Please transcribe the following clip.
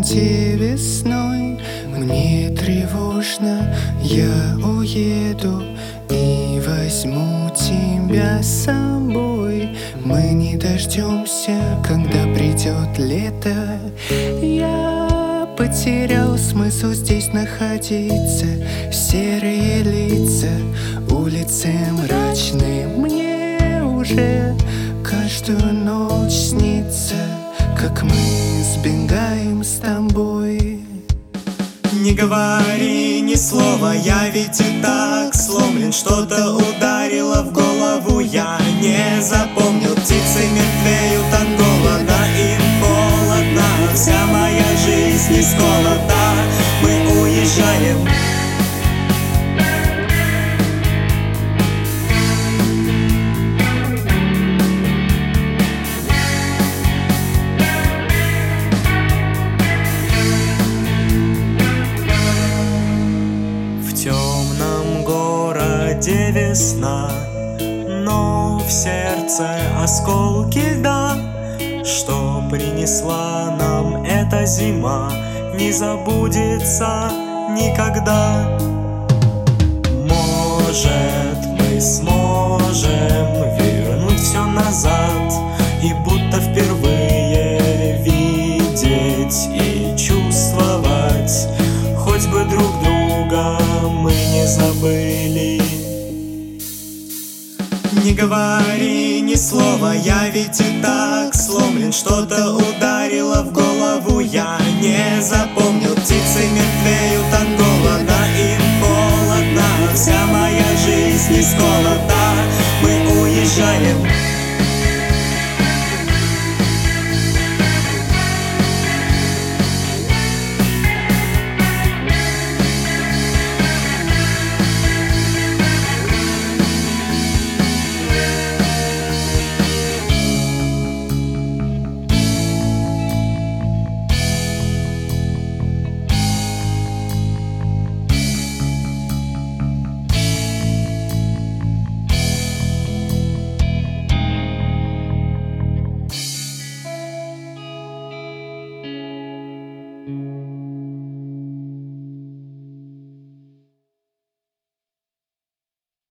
лете весной. Мне тревожно, я уеду и возьму тебя с собой. Мы не дождемся, когда придет лето. Я потерял смысл здесь находиться. Серые лица, улицы мрачные. Мне уже каждую ночь снится, как мы сбегаем с тобой. Не говори ни слова, я ведь и так сломлен. Что-то ударило в голову, я не запомнил. Птицы мертвеют от голода, им холодно. Вся моя жизнь из голода. Мы уезжаем. В темном городе весна, но в сердце осколки льда. Что принесла нам эта зима, не забудется никогда. Может, мы сможем вернуть все назад и будто впервые видеть и чувствовать. Хоть бы друг друга мы не забыли. Не говори ни слова, я ведь и так сломлен. Что-то ударило в голову.